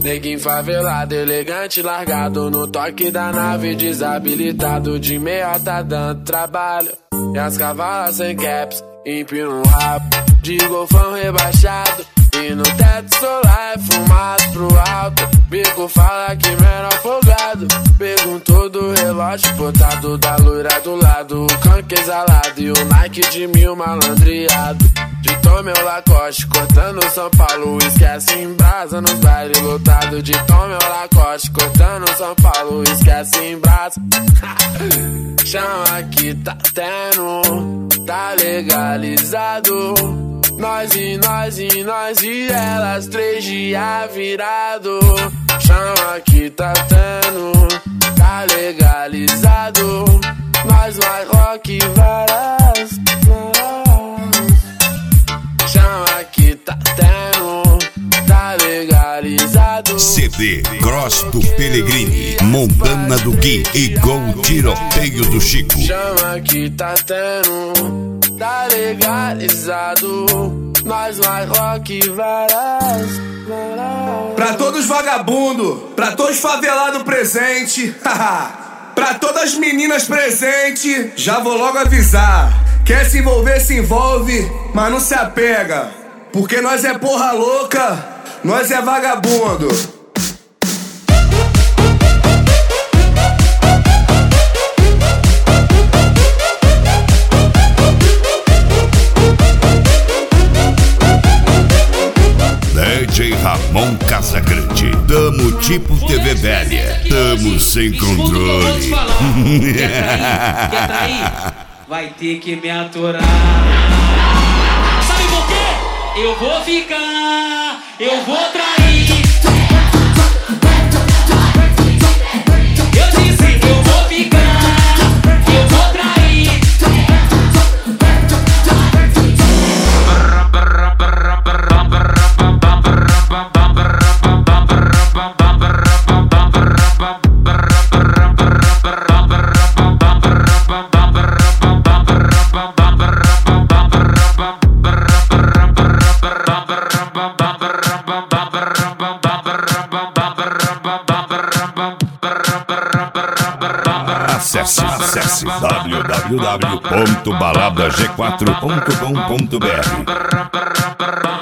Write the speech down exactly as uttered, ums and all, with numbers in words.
Neguinho favelado, elegante, largado no toque da nave, desabilitado de meia tá dando trabalho. E as cavalas sem caps, empina um rabo de golfão rebaixado. E no teto solar é fumado pro alto. Bico fala que menor folgado. Perguntou do relógio botado da loira do lado. O canque exalado e o Nike de mil malandreado. De Tom meu Lacoste, cortando São Paulo. Esquece em brasa nos bailes lotados. De Tom meu Lacoste, cortando São Paulo. Esquece em brasa. Chama que tá tendo, tá legalizado. Nós e nós e nós e elas, três dias virado. Chama que tá tendo, tá legalizado. Nós mais rock várias, várias. Chama que tá tendo, tá legalizado. C D Cross do Pellegrini, Montana do Gui e Gol Tiroteio do Chico. Chama que tá tendo, tá legalizado. Nós mais rock várias, várias. Pra todos vagabundo, pra todos favelados presente, pra todas as meninas presentes, já vou logo avisar. Quer se envolver, se envolve, mas não se apega. Porque nós é porra louca, nós é vagabundo. D J Ramon Casagrande, tamo tipo T V velha, tamo sem controle. Quer trair? Quer trair? Vai ter que me aturar. Sabe por quê? Eu vou ficar, eu vou trair. Eu disse, eu vou ficar, eu vou trair. Acesse, acesse w w w ponto balada g quatro ponto com ponto b r.